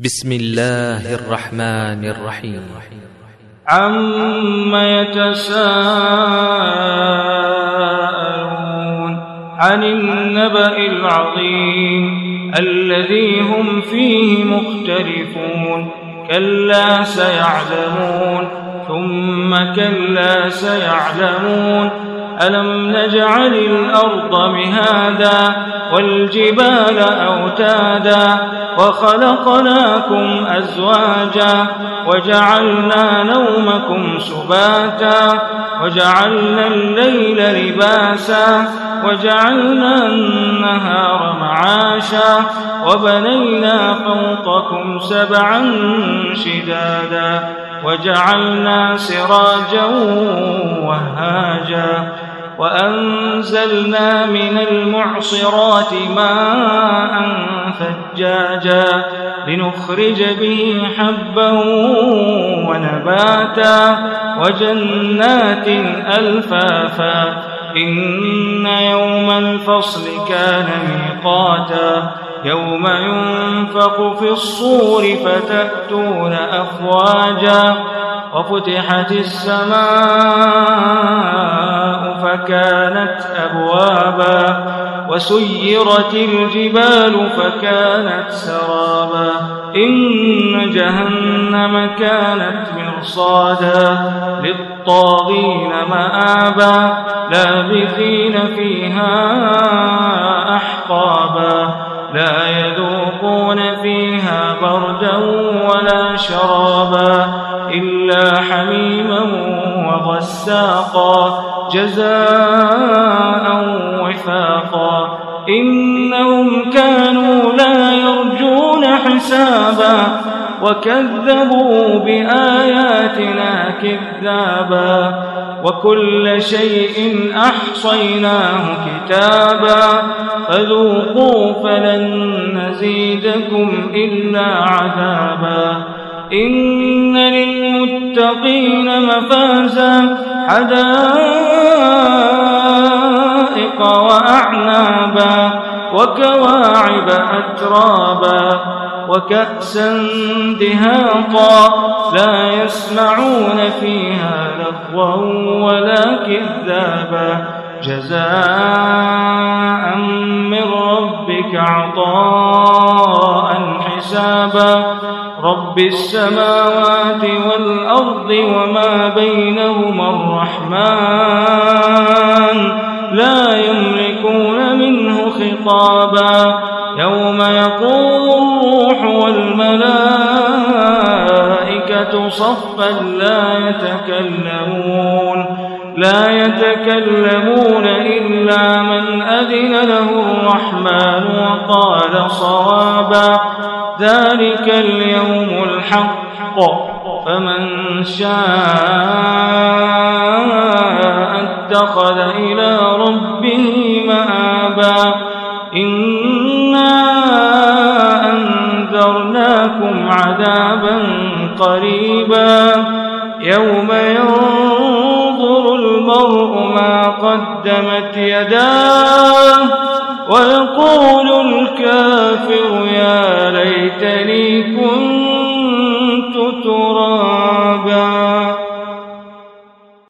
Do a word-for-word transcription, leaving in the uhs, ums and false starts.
بسم الله الرحمن الرحيم. عم يتساءلون عن النبأ العظيم الذي هم فيه مختلفون كلا سيعلمون ثم كلا سيعلمون ألم نجعل الأرض مهادا والجبال أوتادا وخلقناكم أزواجا وجعلنا نومكم سباتا وجعلنا الليل لباسا وجعلنا النهار معاشا وبنينا فوقكم سبعا شدادا وجعلنا سراجا وهاجا وأنزلنا من المعصرات ماء ثجاجا لنخرج به حبا ونباتا وجنات ألفافا إن يوم الفصل كان ميقاتا يوم ينفخ في الصور فتأتون أفواجا وفتحت السماء فكانت أبوابا وسيرت الجبال فكانت سرابا إن جهنم كانت مرصادا للطاغين مآبا لابثين فيها أحقابا لا يذوقون فيها بردا ولا شرابا إلا حميما وغساقا جزاء وفاقا إنهم كانوا لا يرجون حسابا وكذبوا بآياتنا كذابا وكل شيء أحصيناه كتابا فذوقوا فلن نزيدكم إلا عذابا إن للمتقين مفازا حدائق وأعنابا وكواعب أترابا وكأسا دهاقا لا يسمعون فيها لغوا ولا كذابا جزاء من ربك عطاء حسابا رب السماوات والأرض وما بينهما الرحمن لا يملكون منه خطابا يوم يقوم الروح والملائكة صفا لا يتكلمون لا يتكلمون إلا من أذن له الرحمن وقال صوابا ذلك اليوم الحق فمن شاء اتخذ إلى ربه مآبا إنا أنذرناكم عذابا قريبا يوم ينظر المرء ما قدمت يداه ويقول الكافر